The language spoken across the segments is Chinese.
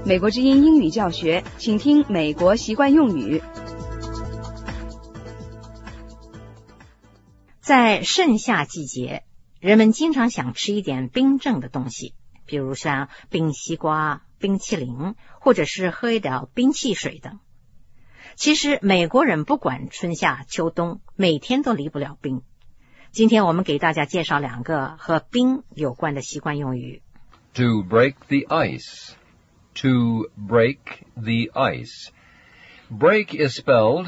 美国之音英语教学，请听美国习惯用语。 在盛夏季节，人们经常想吃一点冰镇的东西，比如像冰西瓜、冰淇淋，或者是喝一点冰汽水等。其实美国人不管春夏秋冬，每天都离不了冰。今天我们给大家介绍两个和冰有关的习惯用语。 To break the ice. To break the ice. Break is spelled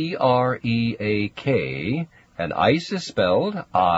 B-R-E-A-K, and ice is spelled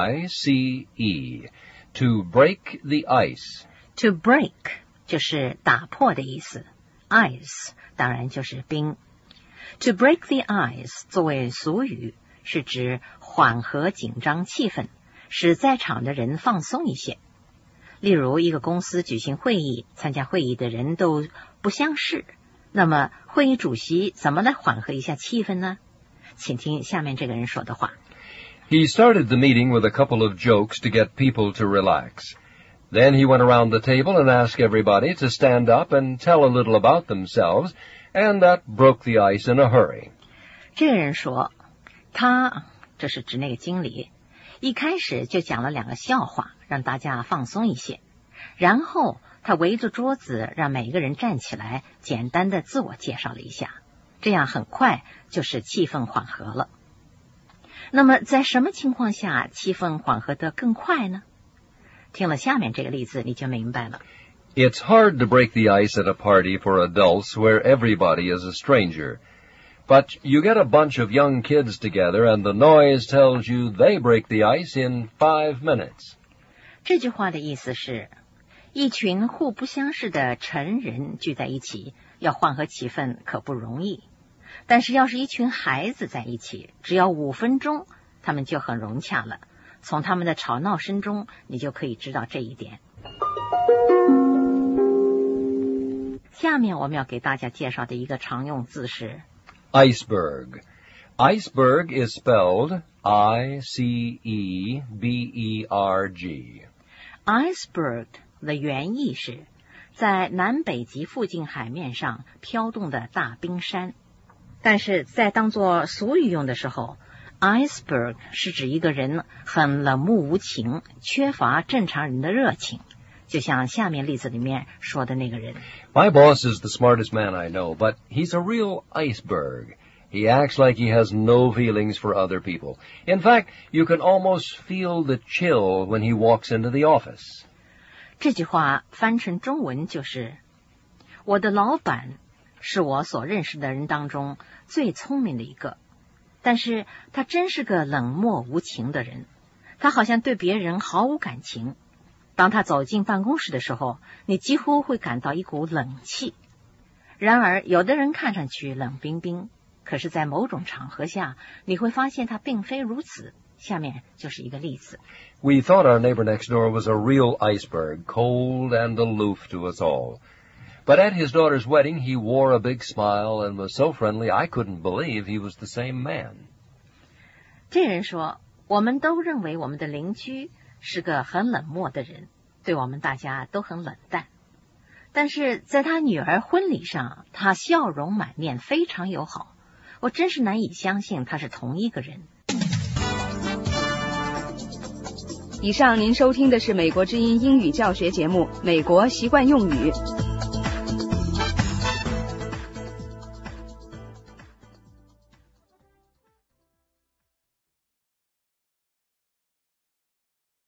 I-C-E. To break the ice. To break 就是打破的意思， ice 当然就是冰。To break the ice 作为俗语，是指缓和紧张气氛，使在场的人放松一些。例如一个公司举行会议，参加会议的人都不相识，那么会议主席怎么来缓和一下气氛呢？请听下面这个人说的话。 He started the meeting with a couple of jokes to get people to relax. Then he went around the table and asked everybody to stand up and tell a little about themselves, and that broke the ice in a hurry. 这个人说，他，这是指那个经理，一开始就讲了两个笑话，让大家放松一些。然后他围着桌子，让每个人站起来，简单的自我介绍了一下，这样很快就使气氛缓和了。那么在什么情况下气氛缓和得更快呢？听了下面这个例子你就明白了。 It's hard to break the ice at a party for adults where everybody is a stranger. But you get a bunch of young kids together and the noise tells you they break the ice in 5 minutes. 这句话的意思是，一群互不相识的成人聚在一起，要缓和气氛可不容易。但是要是一群孩子在一起，只要5分钟，他们就很融洽了。从他们的吵闹声中，你就可以知道这一点。下面我们要给大家介绍的一个常用字是 Iceberg. Iceberg is spelled I-C-E-B-E-R-G. Iceberg 的原意是在南北极附近海面上飘动的大冰山，但是在当作俗语用的时候， iceberg 是指一个人很冷漠无情，缺乏正常人的热情，就像下面例子里面说的那个人。 My boss is the smartest man I know, but he's a real iceberg. He acts like he has no feelings for other people. In fact, you can almost feel the chill when he walks into the office. 这句话翻成中文就是，我的老板是我所认识的人当中最聪明的一个，但是他真是个冷漠无情的人，他好像对别人毫无感情。当他走进办公室的时候，你几乎会感到一股冷气。然而有的人看上去冷冰冰，可是在某种场合下，你会发现他并非如此。下面就是一个例子。 We thought our neighbor next door was a real iceberg, cold and aloof to us all. But at his daughter's wedding, he wore a big smile and was so friendly I couldn't believe he was the same man. 这人说，我们都认为我们的邻居是个很冷漠的人，对我们大家都很冷淡。但是在他女儿婚礼上，他笑容满面，非常友好。我真是难以相信他是同一个人。 以上您收听的是美国之音英语教学节目《美国习惯用语》。